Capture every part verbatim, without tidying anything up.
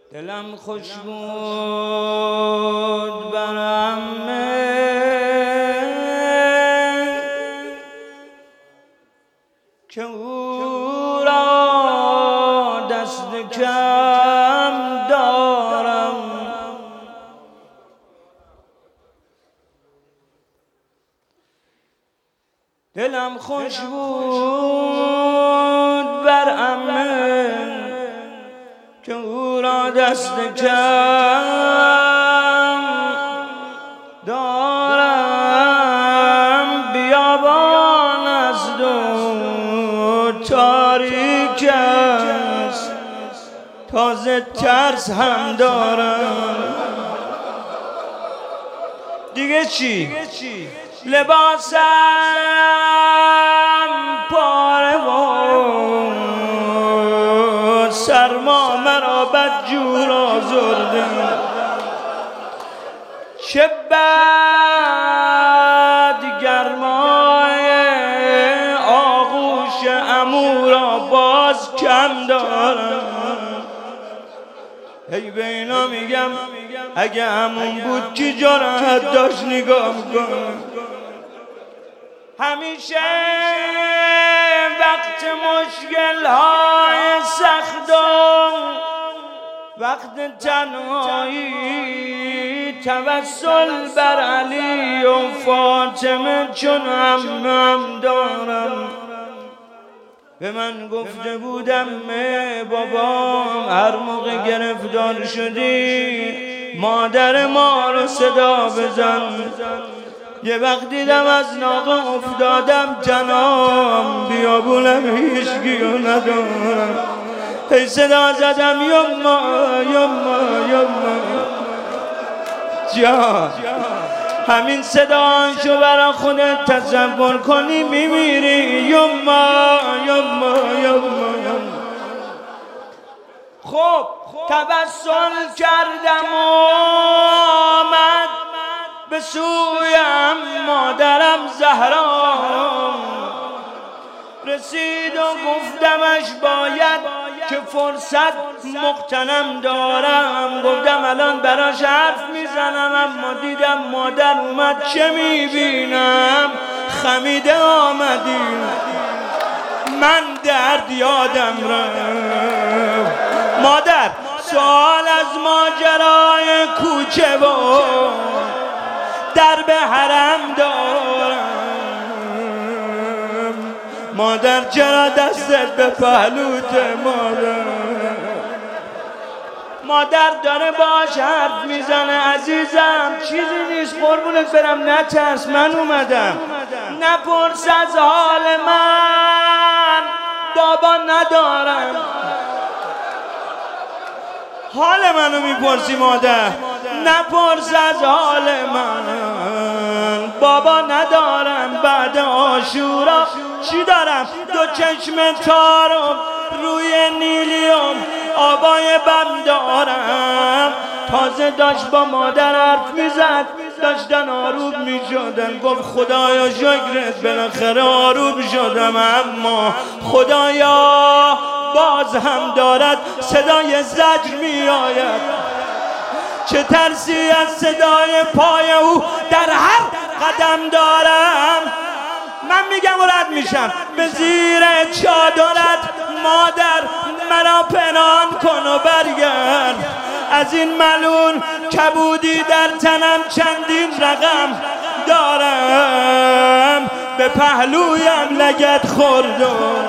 دلم خوش بود برم که او را دست کم دارم. دلم خوش بود برم که او را دست کم دارم. بیابان است و تاریک است، تازه ترس هم دارم. دیگه چی؟ لباسم پاره و سرما مرا بدجور آزرده. چه بد گرمای آغوش عمو را باز کم دارم. هی به اینا میگم اگه همون بود کی جرأت داشت نگاه کنم. همیشه وقت مشکل های سخت و وقت تنهایی توسل بر علی و فاطمه چون عمم دارم. به من گفته بودم بابام هر موقع گرفتار شدی مادر ما رو صدا بزن. یه وقت دیدم از ناقه افتادم تنام، بیابونم هیچگیو ندارم. هی صدا زدم یما یما یما جان. همین صداشو برا خودت تصور کنی میمیری. یما یما یما. خب توسل کردم و آمد به سویم مادرم زهرا. رسید و گفتمش باید که فرصت مغتنم دارم. گفتم الان براش حرف میزنم، اما دیدم مادر اومد. چه میبینم؟ خمیده آمدی. من درد یادم رفت. مادر سوال از ماجرای کوچه و در به حرم دارم. مادر چرا دستت به پهلوت؟ مادر مادر داره باش حرف میزنه. عزیزم چیزی نیست قربونت برم، نترس، من اومدم. نپرس از حال من، بابا ندارم. حال منو میپرسی مادر؟ نپرس از حال من، بابا ندارم. بعد عاشورا چی دارم؟ دو چشم تارم روی نیلیوم آبای بم دارم. تازه داشت با مادر حرف میزد، داشتن آروم میشدن. گفت خدایا شکرت بالاخره آروم شدم، اما خدایا باز هم دارد صدای زجر می آید. چه ترسی از صدای پای او در هر قدم دارم. من میگم و رد میشم به زیر چادرت مادر مرا پنهان کن و برگرد. از این ملون کبودی در تنم چندین رقم دارم. به پهلویم لگد خورد.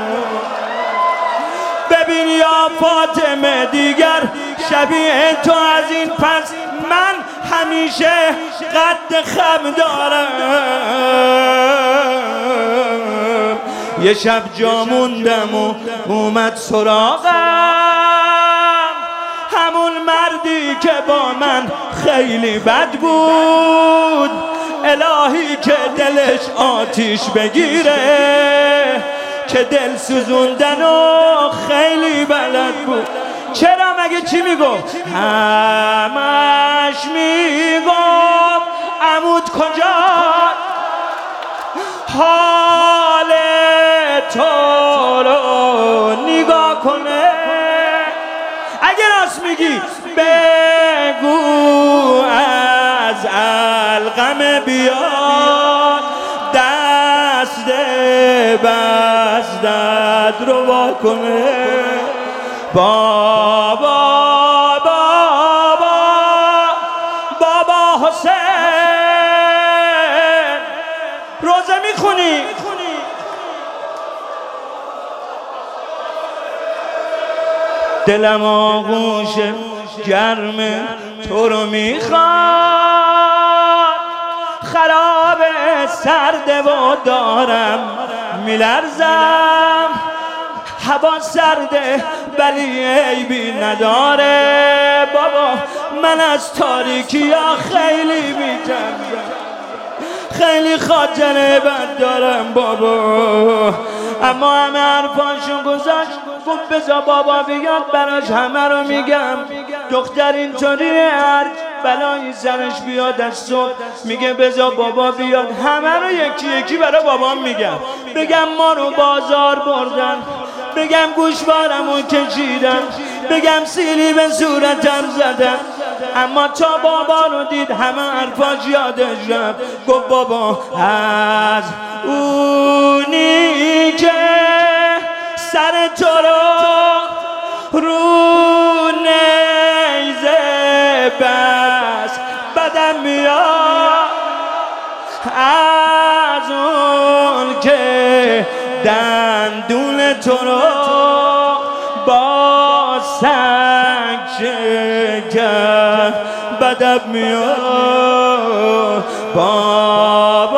ببین یا فاطمه دیگر شبیه تو از این پس من همیشه قد خم دارم. یه شب جا موندم و اومد سراغم همون مردی که با من خیلی بد بود. الهی که دلش آتیش بگیره، که دل سوزوندن و خیلی بلد بود. چرا مگه چی میگفت؟ همش میگفت عمود کجا حال تو رو نگاه کنه. اگه راست راست میگی بگو از القم بیاد دست بزدت رو واکنه بابا بابا بابا حسین روزه میخونی دلم آغوش گرم تو رو میخواد خراب سرده و دارم میلرزم هوا سرده ولی عیبی نداره بابا من از تاریکی ها خیلی میترسم خیلی خاطره بد دارم بابا اما همه حرفاشو گذاشت گفت بذار بابا بیاد براش همه رو میگم دختر اینطوریه هر بلایی سرش بیاد از صبح میگه بذار بابا بیاد همه رو یکی یکی برای بابام میگم بگم ما رو بازار بردن بگم گوشوارمو کشیدم بگم سیلی به صورتم زدم اما تا بابا رو دید همه حرفاش یادش رفت گفت بابا از اونی که سر تو رو رو نیزه بس بدم میاد از اون که دندون تو رو با سنگ شکر بدم میاد بابا